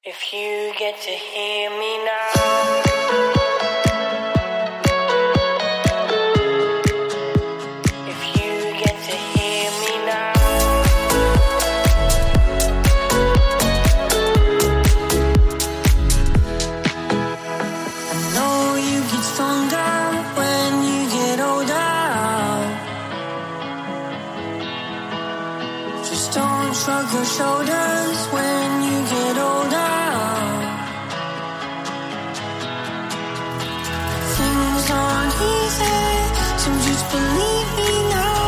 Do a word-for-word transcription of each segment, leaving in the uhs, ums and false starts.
If you get to hear me now, if you get to hear me now, I know you get stronger when you get older. Just don't shrug your shoulders when you get older. Things aren't easy, so just believe me now.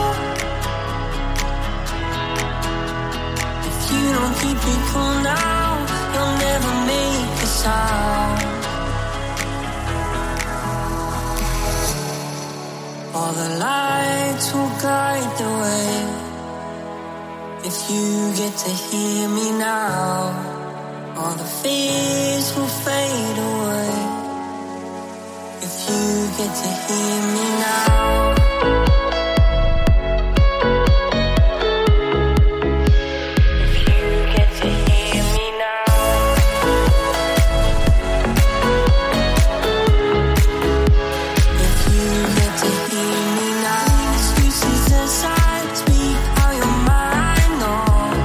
If you don't keep it cool now, you'll never make a sound. All the lights will guide the way. If you get to hear me now, all the fears will fade away. If you get to hear me now. If you get to hear me now. If you get to hear me now. Excuses aside, speak how your mind knows.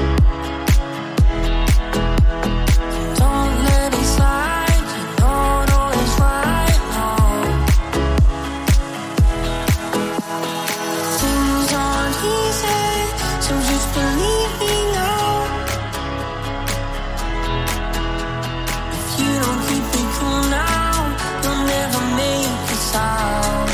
Don't let it slide, you don't always right now. Things aren't easy, so just believe me now. If you don't keep it cool now, you'll never make a sound.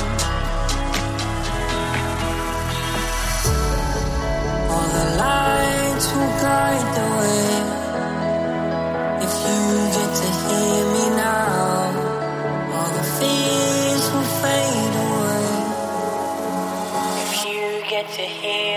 All the lights will guide the way. If you get to hear me now, all the fears will fade away. If you get to hear